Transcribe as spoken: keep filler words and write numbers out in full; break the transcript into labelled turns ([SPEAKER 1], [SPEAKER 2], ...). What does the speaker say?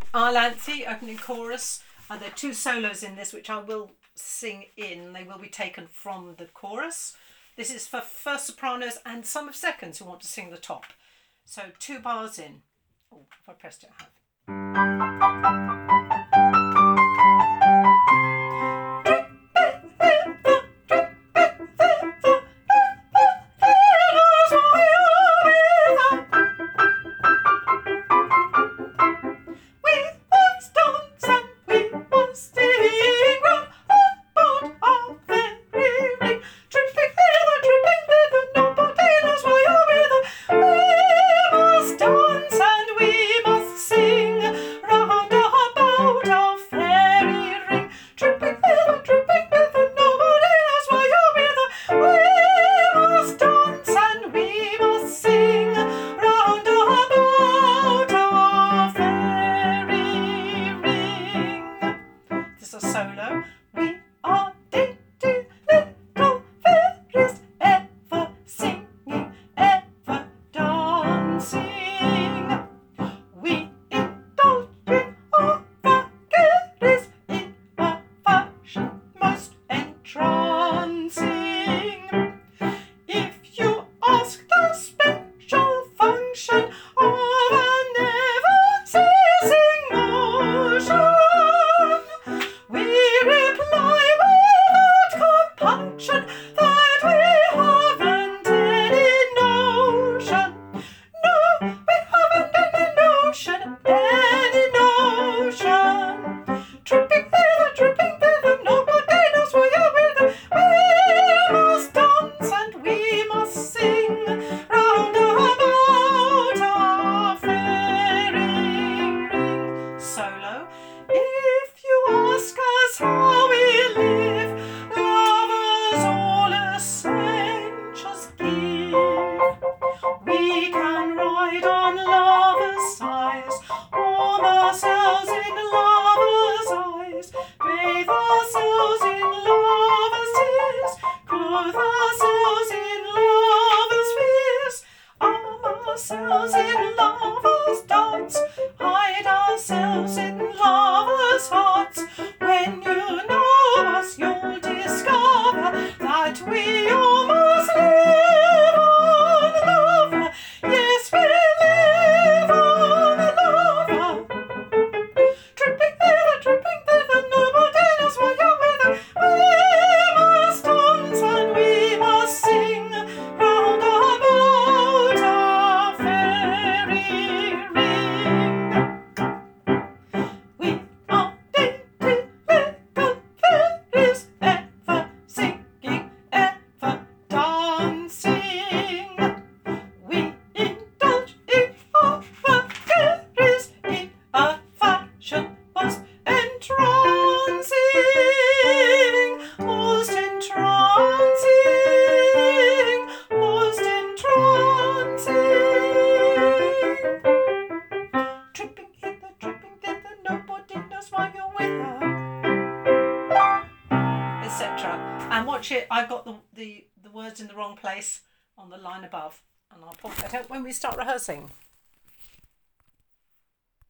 [SPEAKER 1] Arlanthi, opening chorus. Uh, there are two solos in this, which I will sing in. They will be taken from the chorus. This is for first sopranos and some of seconds who want to sing the top. So two bars in. Oh, if I pressed it, I have. Solo. We are dainty little fairies, ever singing, ever dancing. We indulge in our vagaries in a fashion most entrancing. If you ask the special function of an ever-ceasing motion, we reply without compunction that we haven't any notion. No, we haven't any notion, any notion. Tripping thither, tripping thither, nobody knows why you're with her. We must dance and we must sing round about our fairy ring. Solo. If you ask us how we live, lovers all essentials give. We can ride on lovers' eyes, warm ourselves in lovers' eyes, bathe ourselves in lovers' tears, clothe ourselves in lovers' fears, arm ourselves in lovers' darts, hide ourselves in lovers' hearts. When you know us, you'll discover that we almost live on love. Yes, we live on love. Tripping thither, tripping thither, nobody knows why you're with her. We must dance and we must sing round about our fairy ring. We are dainty little fairies, ever singing, ever dancing. We indulge in our vagaries in a fashion most entrancing, most entrancing, most entrancing. Tripping hither, tripping thither, nobody knows why you're with her, et cetera. And watch it. I got the, the the words in the wrong place on the line above, and I'll point that out when we start rehearsing.